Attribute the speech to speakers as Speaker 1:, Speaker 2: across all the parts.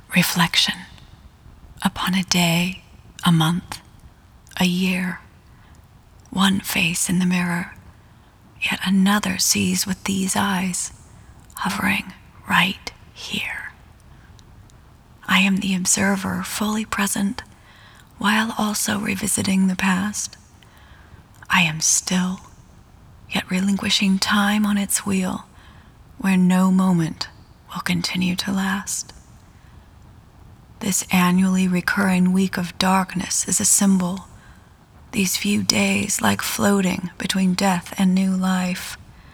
Speaker 1: Reflection upon a day, a month, a year. One face in the mirror, yet another sees with these eyes, hovering right here. I am the observer, fully present, while also revisiting the past. I am still, yet relinquishing time on its wheel, where no moment will continue to last. This annually recurring week of darkness is a symbol. These few days like floating between death and new life.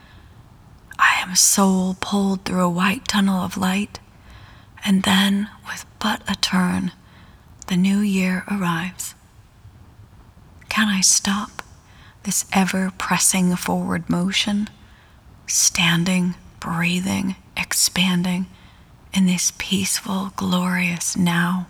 Speaker 1: I am a soul pulled through a white tunnel of light, and then, with but a turn, the new year arrives. Can I stop this ever-pressing forward motion, standing, breathing, expanding in this peaceful, glorious now?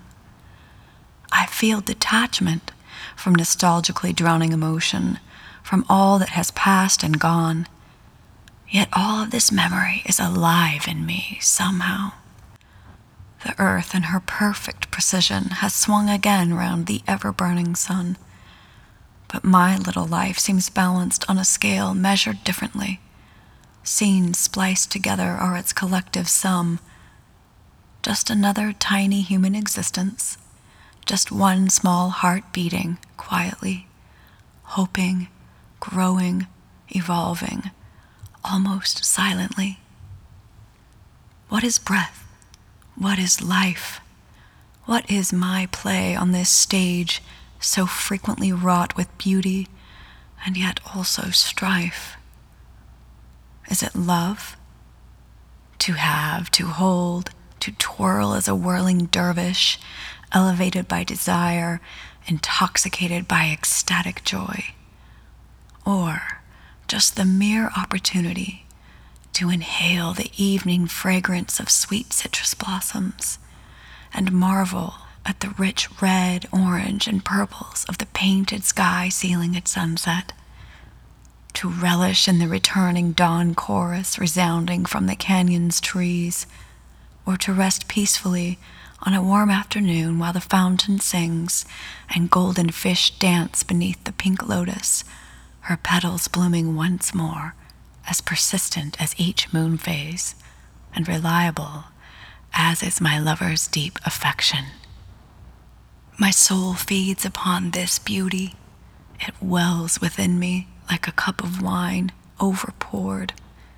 Speaker 1: I feel detachment from nostalgically drowning emotion, from all that has passed and gone. Yet all of this memory is alive in me somehow. The earth in her perfect precision has swung again round the ever-burning sun. But my little life seems balanced on a scale measured differently. Scenes spliced together are its collective sum. Just another tiny human existence. Just one small heart beating quietly, hoping, growing, evolving, almost silently. What is breath? What is life? What is my play on this stage so frequently wrought with beauty and yet also strife? Is it love? To have, to hold, to twirl as a whirling dervish, elevated by desire, intoxicated by ecstatic joy? Or just the mere opportunity to inhale the evening fragrance of sweet citrus blossoms and marvel at the rich red, orange, and purples of the painted sky ceiling at sunset, to relish in the returning dawn chorus resounding from the canyon's trees, or to rest peacefully on a warm afternoon while the fountain sings and golden fish dance beneath the pink lotus, her petals blooming once more, as persistent as each moon phase, and reliable as is my lover's deep affection. My soul feeds upon this beauty. It wells within me like a cup of wine overpoured.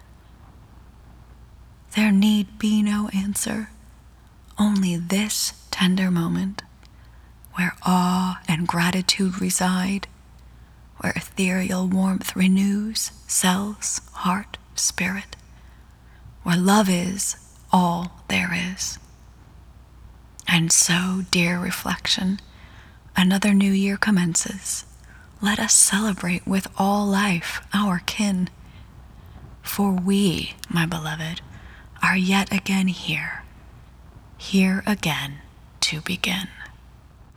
Speaker 1: There need be no answer, only this tender moment, where awe and gratitude reside, where ethereal warmth renews cells, heart, spirit, where love is all there is. And so, dear reflection, another new year commences. Let us celebrate with all life, our kin. For we, my beloved, are yet again here again to begin.